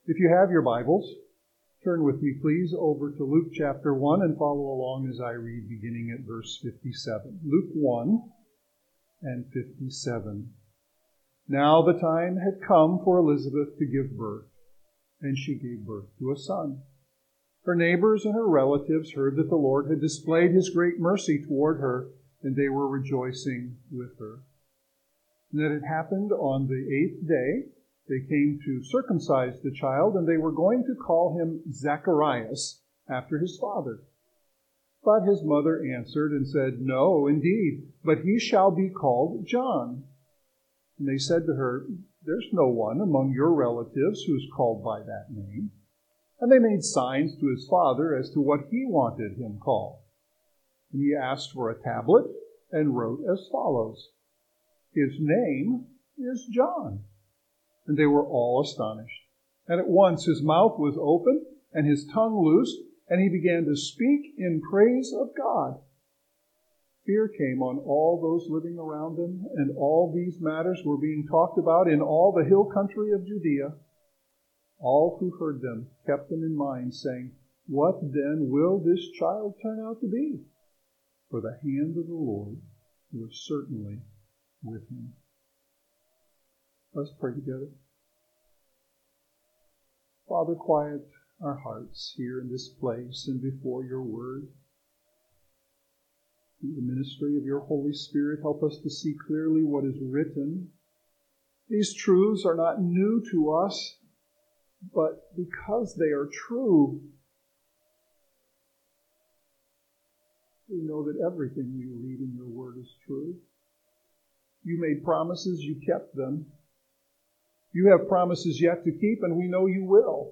If you have your Bibles, turn with me, please, over to Luke chapter 1 and follow along as I read beginning at verse 57. Luke 1 and 57. Now the time had come for Elizabeth to give birth, and she gave birth to a son. Her neighbors and her relatives heard that the Lord had displayed his great mercy toward her, and they were rejoicing with her. And that it happened on the 8th day. They came to circumcise the child, and they were going to call him Zacharias after his father. But his mother answered and said, No, indeed, but he shall be called John. And they said to her, There's no one among your relatives who is called by that name. And they made signs to his father as to what he wanted him called. And he asked for a tablet and wrote as follows, His name is John. And they were all astonished. And at once his mouth was opened and his tongue loosed, and he began to speak in praise of God. Fear came on all those living around them, and all these matters were being talked about in all the hill country of Judea. All who heard them kept them in mind, saying, What then will this child turn out to be? For the hand of the Lord was certainly with him. Let's pray together. Father, quiet our hearts here in this place and before your word. Through the ministry of your Holy Spirit, help us to see clearly what is written. These truths are not new to us, but because they are true, we know that everything we read in your word is true. You made promises, you kept them. You have promises yet to keep, and we know you will.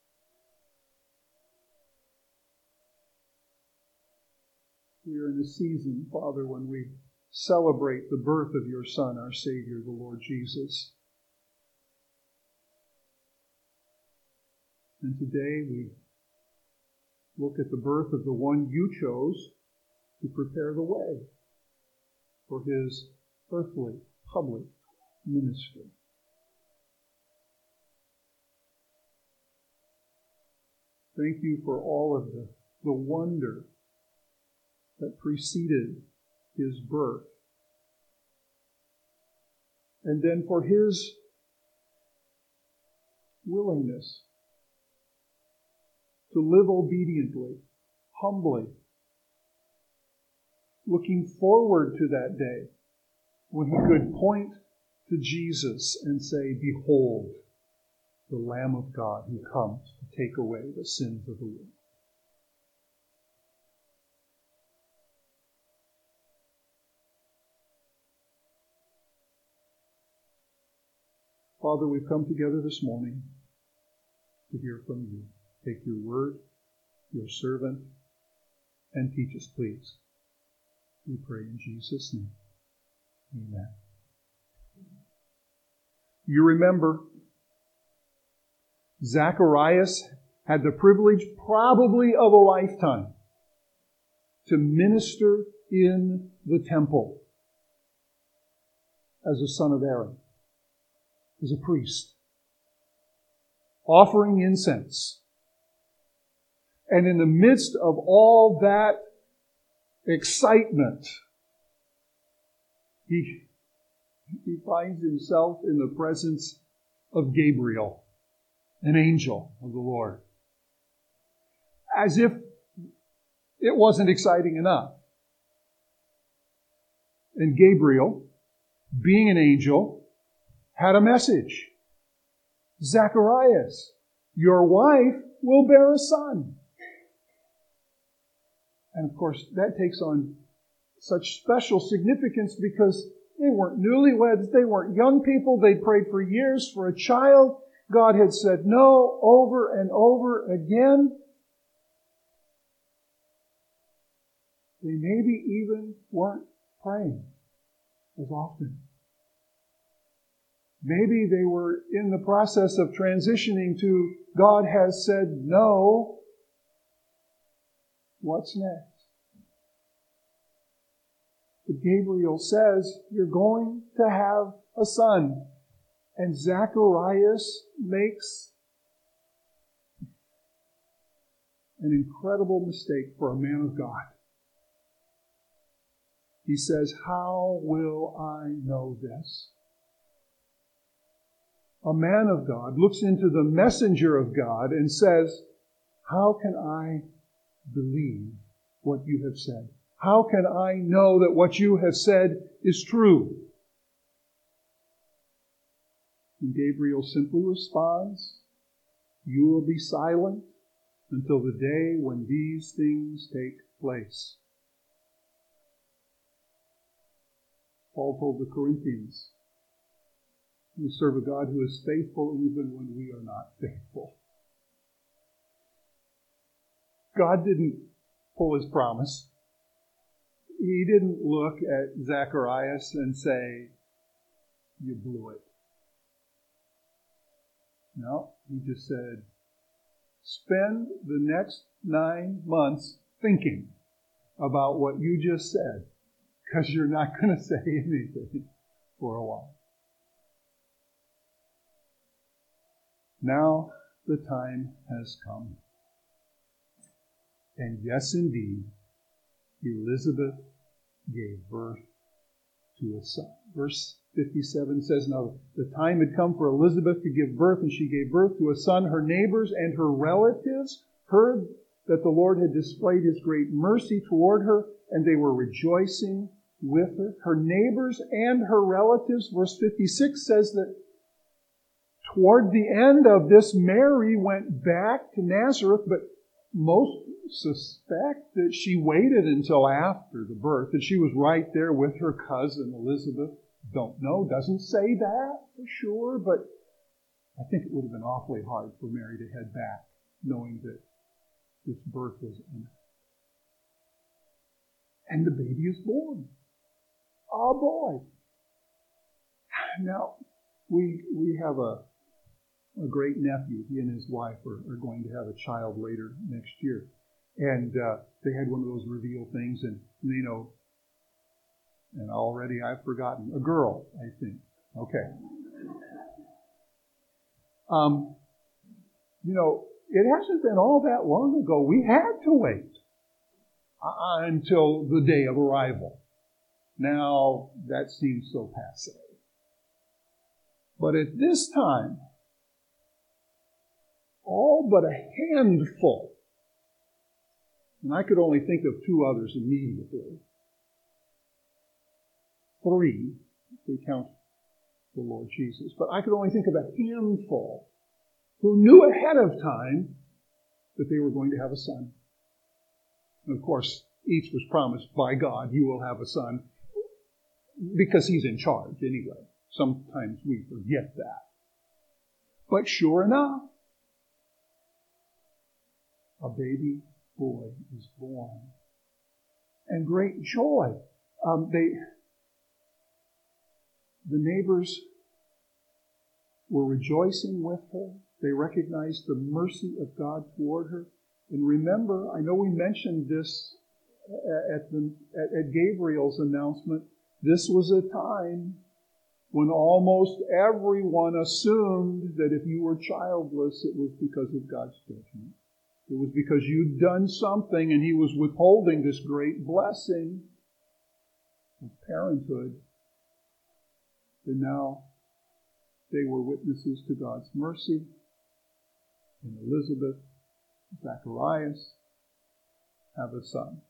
We are in a season, Father, when we celebrate the birth of your Son, our Savior, the Lord Jesus. And today we look at the birth of the one you chose to prepare the way for his earthly, public ministry. Thank you for all of the wonder that preceded his birth. And then for his willingness to live obediently, humbly, looking forward to that day when he could point to Jesus and say, Behold, the Lamb of God who comes to take away the sins of the world. Father, we've come together this morning to hear from you. Take your word, your servant, and teach us, please. We pray in Jesus' name. Amen. You remember, Zacharias had the privilege probably of a lifetime to minister in the temple as a son of Aaron, as a priest, offering incense. And in the midst of all that excitement, he finds himself in the presence of Gabriel, an angel of the Lord. As if it wasn't exciting enough. And Gabriel, being an angel, had a message. Zacharias, your wife will bear a son. And of course, that takes on such special significance because they weren't newlyweds, they weren't young people, they prayed for years for a child. God had said no over and over again. They maybe even weren't praying as often. Maybe they were in the process of transitioning to God has said no. What's next? But Gabriel says, you're going to have a son. And Zacharias makes an incredible mistake for a man of God. He says, how will I know this? A man of God looks into the messenger of God and says, how can I believe what you have said? How can I know that what you have said is true? And Gabriel simply responds, you will be silent until the day when these things take place. Paul told the Corinthians, we serve a God who is faithful even when we are not faithful. God didn't pull his promise. He didn't look at Zacharias and say, you blew it. No, he just said, spend the next 9 months thinking about what you just said, because you're not going to say anything for a while. Now the time has come. And yes, indeed, Elizabeth gave birth to a son. Verse 57 says, now the time had come for Elizabeth to give birth, and she gave birth to a son. Her neighbors and her relatives heard that the Lord had displayed his great mercy toward her, and they were rejoicing with her. Her neighbors and her relatives, verse 56 says that toward the end of this, Mary went back to Nazareth, but most suspect that she waited until after the birth, that she was right there with her cousin Elizabeth. Don't know, doesn't say that for sure, but I think it would have been awfully hard for Mary to head back, knowing that this birth was imminent. And the baby is born. A boy. Now, we have a great nephew. He and his wife are going to have a child later next year. And they had one of those reveal things, and you know, and already I've forgotten. A girl, I think. Okay. You know, it hasn't been all that long ago. We had to wait until the day of arrival. Now, that seems so passe. But at this time, all but a handful, and I could only think of 2 others immediately. 3, if we count the Lord Jesus. But I could only think of a handful who knew ahead of time that they were going to have a son. And of course, each was promised by God, you will have a son, because he's in charge anyway. Sometimes we forget that. But sure enough, a baby boy is born. And great joy. The neighbors were rejoicing with her. They recognized the mercy of God toward her. And remember, I know we mentioned this at Gabriel's announcement. This was a time when almost everyone assumed that if you were childless, it was because of God's judgment. It was because you'd done something and he was withholding this great blessing of parenthood. And now they were witnesses to God's mercy. And Elizabeth, Zacharias have a son.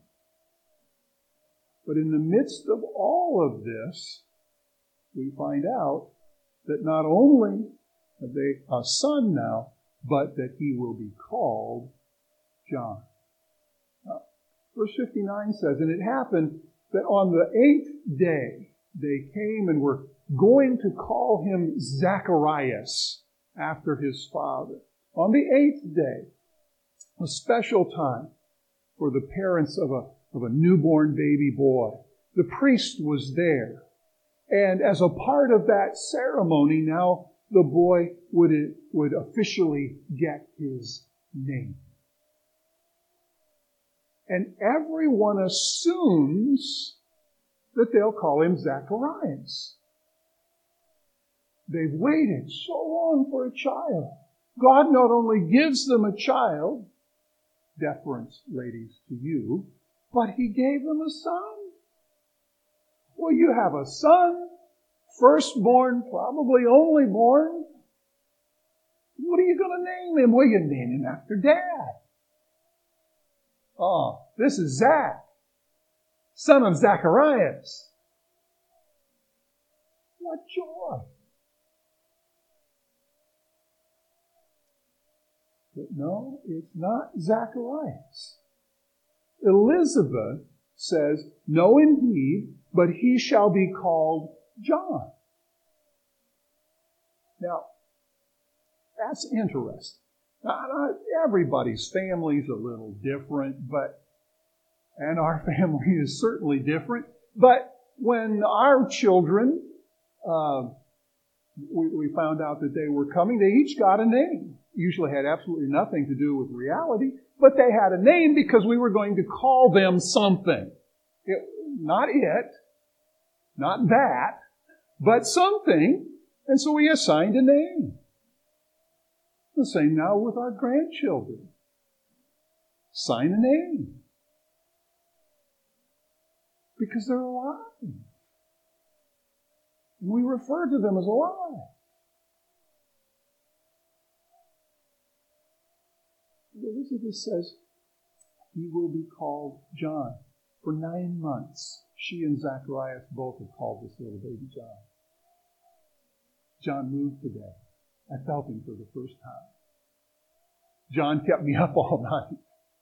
But in the midst of all of this, we find out that not only have they a son now, but that he will be called John. Verse 59 says, and it happened that on the 8th day they came and were going to call him Zacharias after his father. On the 8th day, a special time for the parents of a newborn baby boy. The priest was there. And as a part of that ceremony, now the boy would officially get his name. And everyone assumes that they'll call him Zacharias. They've waited so long for a child. God not only gives them a child, deference, ladies, to you, but he gave them a son. Well, you have a son, firstborn, probably only born. What are you going to name him? Well, you name him after Dad. Oh, this is Zach, son of Zacharias. What joy. But no, it's not Zacharias. Elizabeth says, no, indeed, but he shall be called John. Now, that's interesting. Now, everybody's family's a little different, and our family is certainly different. But when our children, we found out that they were coming, they each got a name. Usually had absolutely nothing to do with reality, but they had a name because we were going to call them something. Not that, but something. And so we assigned a name. The same now with our grandchildren. Sign a name. Because they're alive. We refer to them as alive. Elizabeth says, he will be called John. For 9 months, she and Zacharias both have called this little baby John. John moved today. I felt him for the first time. John kept me up all night.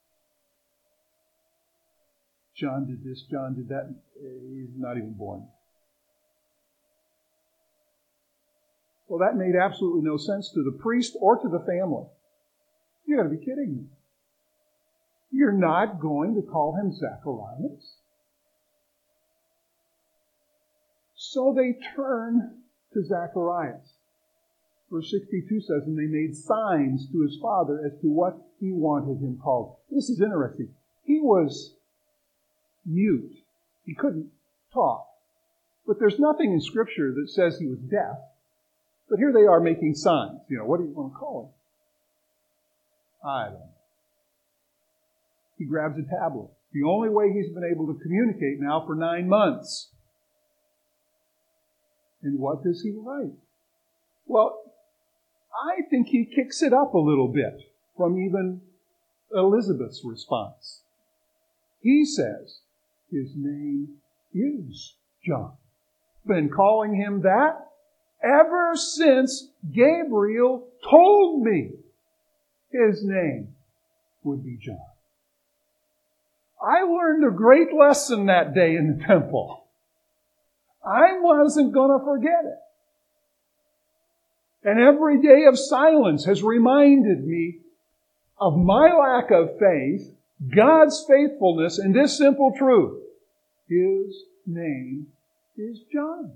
John did this, John did that. He's not even born. Well, that made absolutely no sense to the priest or to the family. You got to be kidding me. You're not going to call him Zacharias? So they turn to Zacharias. Verse 62 says, and they made signs to his father as to what he wanted him called. This is interesting. He was mute. He couldn't talk. But there's nothing in Scripture that says he was deaf. But here they are making signs. What do you want to call him? I don't know. He grabs a tablet. The only way he's been able to communicate now for 9 months. And what does he write? Well, I think he kicks it up a little bit from even Elizabeth's response. He says his name is John. Been calling him that ever since Gabriel told me his name would be John. I learned a great lesson that day in the temple. I wasn't going to forget it. And every day of silence has reminded me of my lack of faith, God's faithfulness, and this simple truth. His name is John.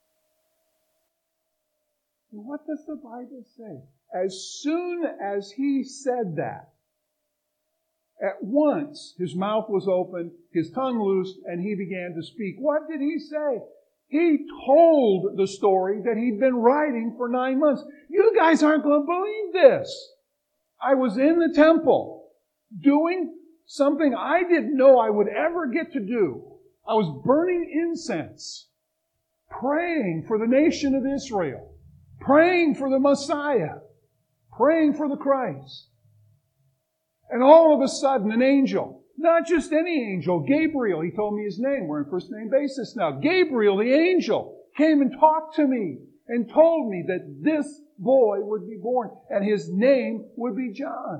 And what does the Bible say? As soon as he said that, at once his mouth was opened, his tongue loosed, and he began to speak. What did he say? He told the story that he'd been writing for 9 months. You guys aren't going to believe this. I was in the temple doing something I didn't know I would ever get to do. I was burning incense, praying for the nation of Israel, praying for the Messiah, praying for the Christ. And all of a sudden, an angel, not just any angel, Gabriel, he told me his name. We're on first name basis now. Gabriel, the angel, came and talked to me and told me that this boy would be born and his name would be John.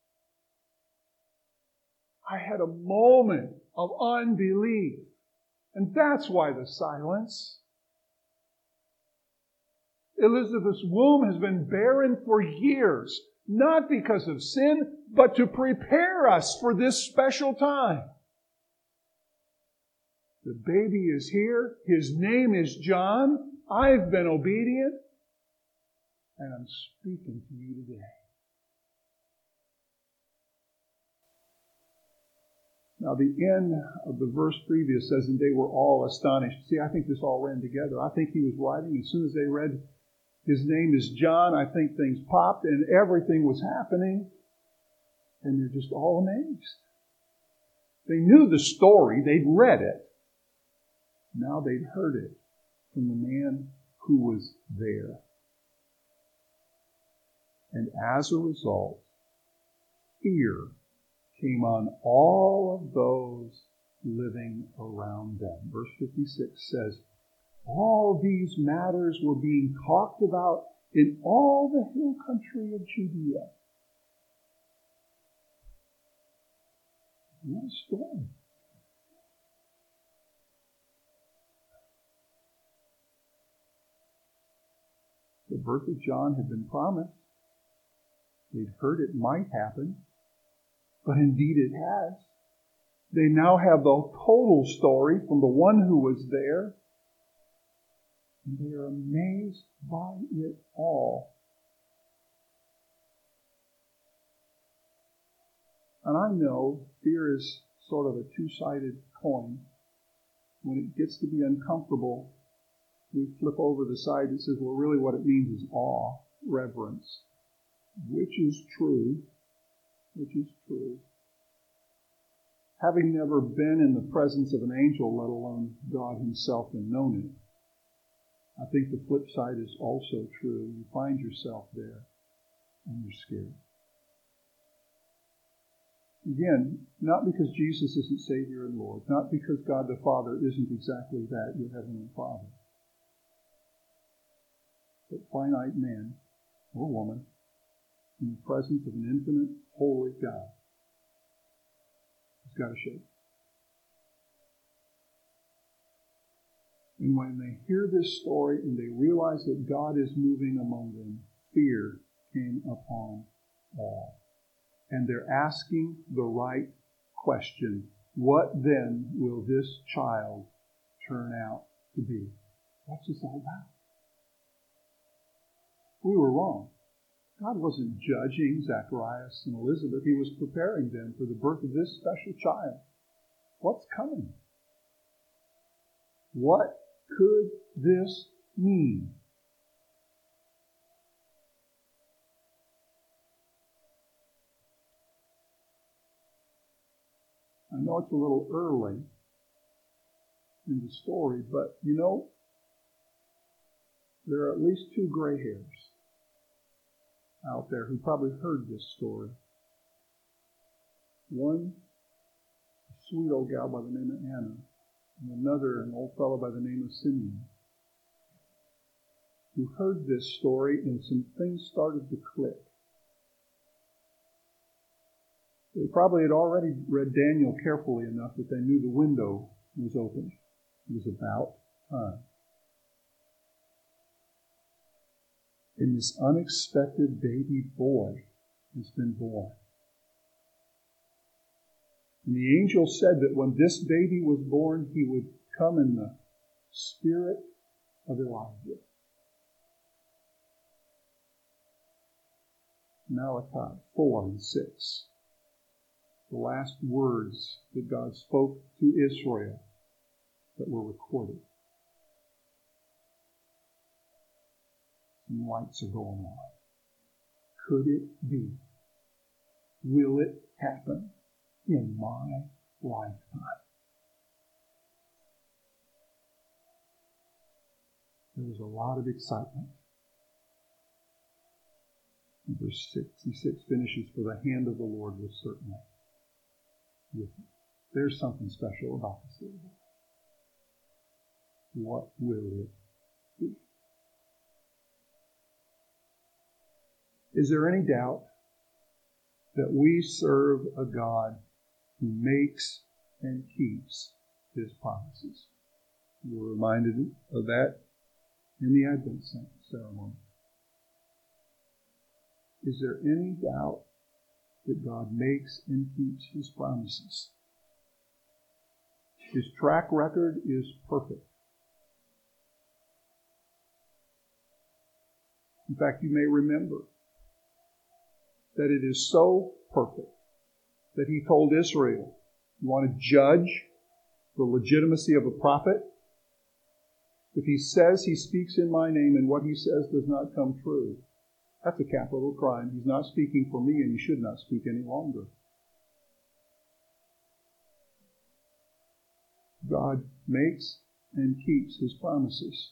I had a moment of unbelief. And that's why the silence. Elizabeth's womb has been barren for years. Not because of sin, but to prepare us for this special time. The baby is here. His name is John. I've been obedient. And I'm speaking to you today. Now the end of the verse previous says, and they were all astonished. See, I think this all ran together. I think he was writing as soon as they read his name is John. I think things popped and everything was happening. And they're just all amazed. They knew the story. They'd read it. Now they'd heard it from the man who was there. And as a result, fear came on all of those living around them. Verse 56 says, all these matters were being talked about in all the hill country of Judea. What a story. The birth of John had been promised. They'd heard it might happen, but indeed it has. They now have the total story from the one who was there, and they are amazed by it all. And I know fear is sort of a two-sided coin. When it gets to be uncomfortable, we flip over the side that says, well, really what it means is awe, reverence, which is true. Having never been in the presence of an angel, let alone God himself, and known it, I think the flip side is also true. You find yourself there and you're scared. Again, not because Jesus isn't Savior and Lord, not because God the Father isn't exactly that, your Heavenly Father, but finite man or woman in the presence of an infinite, holy God has got to shake. And when they hear this story and they realize that God is moving among them, fear came upon all. And they're asking the right question. What then will this child turn out to be? What's this all about? We were wrong. God wasn't judging Zacharias and Elizabeth. He was preparing them for the birth of this special child. What's coming? What could this mean? I know it's a little early in the story, but you know, there are at least two gray hairs out there who probably heard this story. One, a sweet old gal by the name of Anna, and another, an old fellow by the name of Simeon, who heard this story and some things started to click. They probably had already read Daniel carefully enough that they knew the window was open. It was about time. And this unexpected baby boy has been born. And the angel said that when this baby was born, he would come in the spirit of Elijah. Malachi 4 and 6. The last words that God spoke to Israel that were recorded. Some lights are going on. Could it be? Will it happen in my lifetime? There was a lot of excitement. And verse 66 finishes, for the hand of the Lord was certainly with me. There's something special about this little boy. What will it be? Is there any doubt that we serve a God who makes and keeps his promises? We're reminded of that in the Advent ceremony. Is there any doubt that God makes and keeps his promises? His track record is perfect. In fact, you may remember that it is so perfect that he told Israel, you want to judge the legitimacy of a prophet? If he says he speaks in my name and what he says does not come true, That's a capital crime. He's not speaking for me, and he should not speak any longer. God makes and keeps his promises.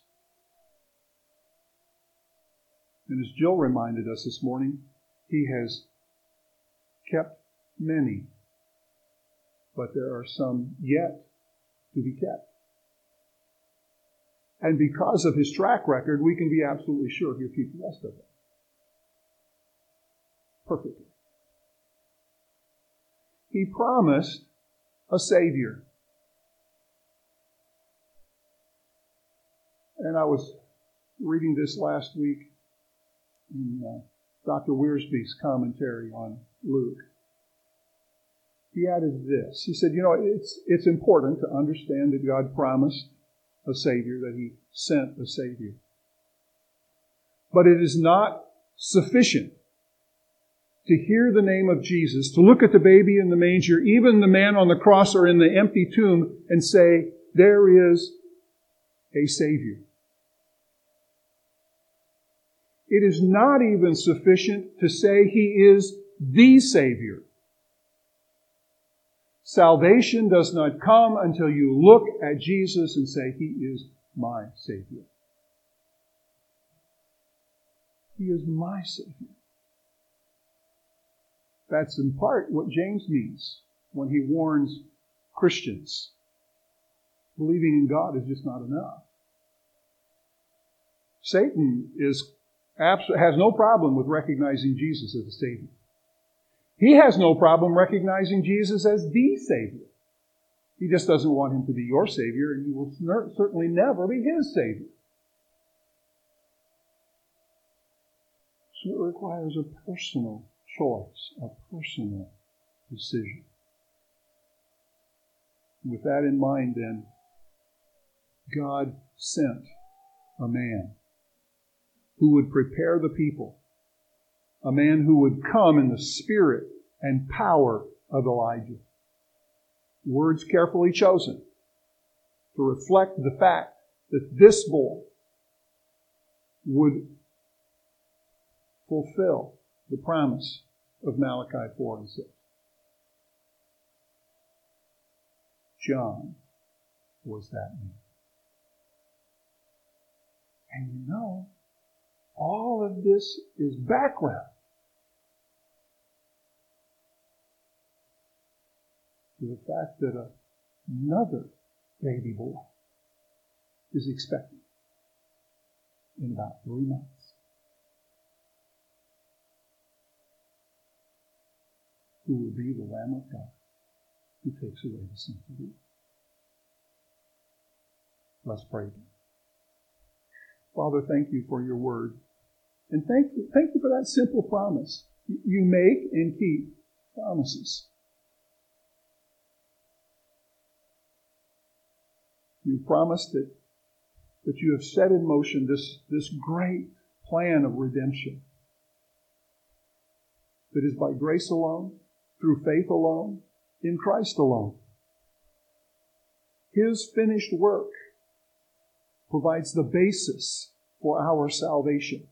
And as Jill reminded us this morning, he has kept many, but there are some yet to be kept. And because of his track record, we can be absolutely sure he'll keep the rest of them. Perfectly. He promised a Savior. And I was reading this last week in Dr. Wiersbe's commentary on Luke. He added this. He said, it's important to understand that God promised a Savior, that he sent a Savior. But it is not sufficient to hear the name of Jesus, to look at the baby in the manger, even the man on the cross or in the empty tomb, and say, there is a Savior. It is not even sufficient to say he is the Savior. Salvation does not come until you look at Jesus and say, he is my Savior. He is my Savior. That's in part what James means when he warns Christians. Believing in God is just not enough. Satan has no problem with recognizing Jesus as a Savior. He has no problem recognizing Jesus as the Savior. He just doesn't want him to be your Savior, and you will certainly never be his Savior. So it requires a personal choice, a personal decision. With that in mind, then, God sent a man who would prepare the people, a man who would come in the spirit and power of Elijah. Words carefully chosen to reflect the fact that this boy would fulfill the promise of Malachi 4 and 6. John was that man. And all of this is background to the fact that another baby boy is expected in about 3 months. Who will be the Lamb of God who takes away the sins of the world. Let's pray. Father, thank you for your word. And thank you for that simple promise. You make and keep promises. You promised that you have set in motion this great plan of redemption that is by grace alone, through faith alone, in Christ alone. His finished work provides the basis for our salvation.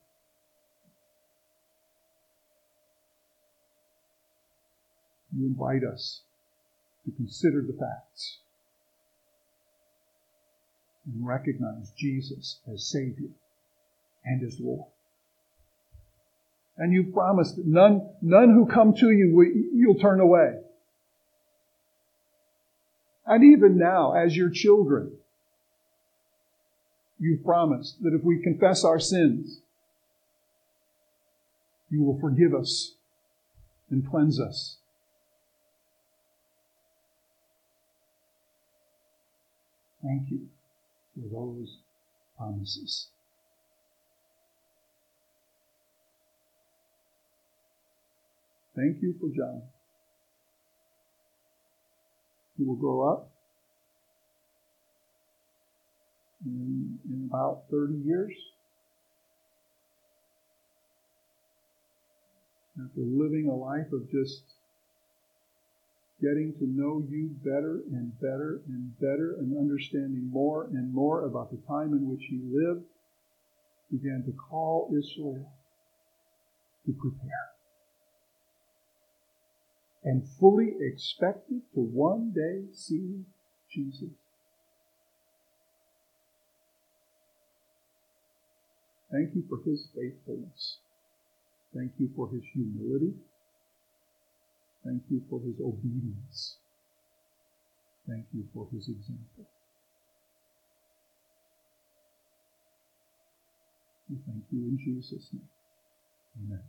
You invite us to consider the facts and recognize Jesus as Savior and as Lord. And you've promised that none who come to you, you'll turn away. And even now, as your children, you've promised that if we confess our sins, you will forgive us and cleanse us. Thank you for those promises. Thank you for John, who will grow up in about 30 years. After living a life of just getting to know you better and better and better and understanding more and more about the time in which he lived, began to call Israel to prepare. And fully expected to one day see Jesus. Thank you for his faithfulness. Thank you for his humility. Thank you for his obedience. Thank you for his example. We thank you in Jesus' name. Amen.